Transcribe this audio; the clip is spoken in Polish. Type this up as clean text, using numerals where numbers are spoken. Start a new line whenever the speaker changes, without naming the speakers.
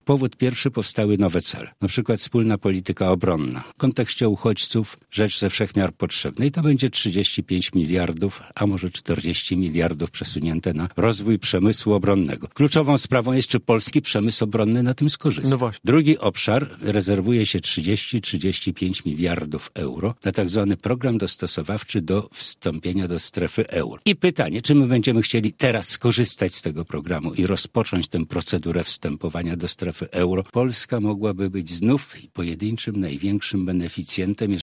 powód pierwszy powstały nowe cele. Na przykład wspólna polityka obronna. W kontekście uchodźców rzecz ze wszechmiar potrzebna. I to będzie 35 miliardów, a może 40 miliardów przesunięte na rozwój przemysłu obronnego. Kluczową sprawą jest, czy polski przemysł obronny na tym skorzysta.
No właśnie.
Drugi obszar rezerwuje się 30-35 miliardów euro na tak zwany program dostosowawczy do wstąpienia do strefy euro. I pytanie, czy my będziemy chcieli teraz skorzystać z tego programu i rozpocząć tę procedurę wstępowania do strefy euro? Polska mogłaby być znów pojedynczym, największym beneficjentem,